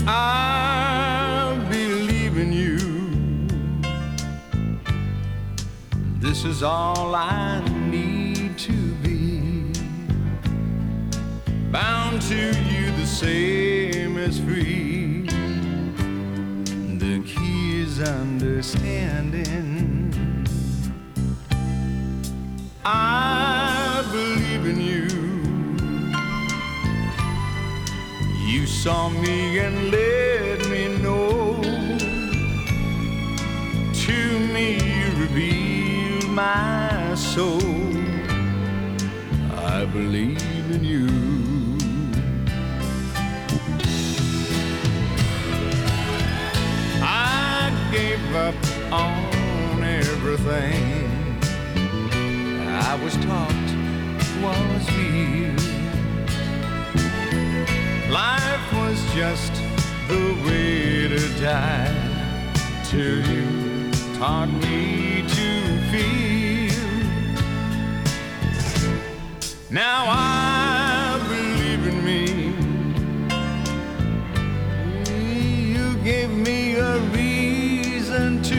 I believe in you. This is all I need to be. Bound to you the same as free. The key is understanding. I believe in you. You saw me and let me know. To me you revealed my soul. I believe in you. I gave up on everything I was taught was real. Life was just the way to die, till you taught me to feel. Now I believe in me. You gave me a reason to.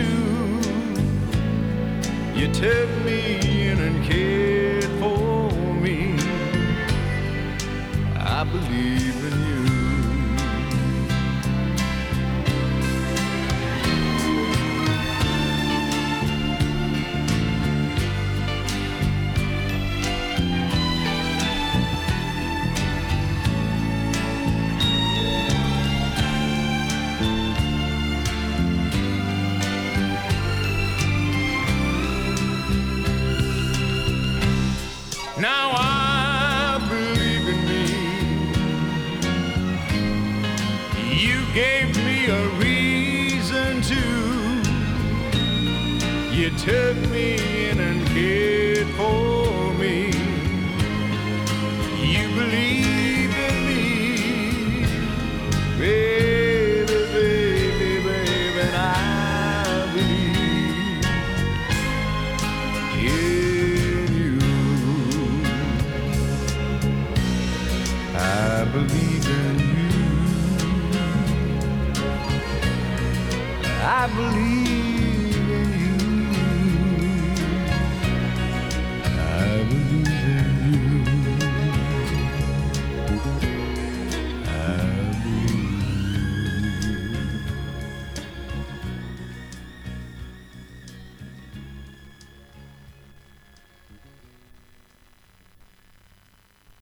You took me in and cared for me. I believe in you. Now I believe in me. You gave me a reason to. You took me in and cared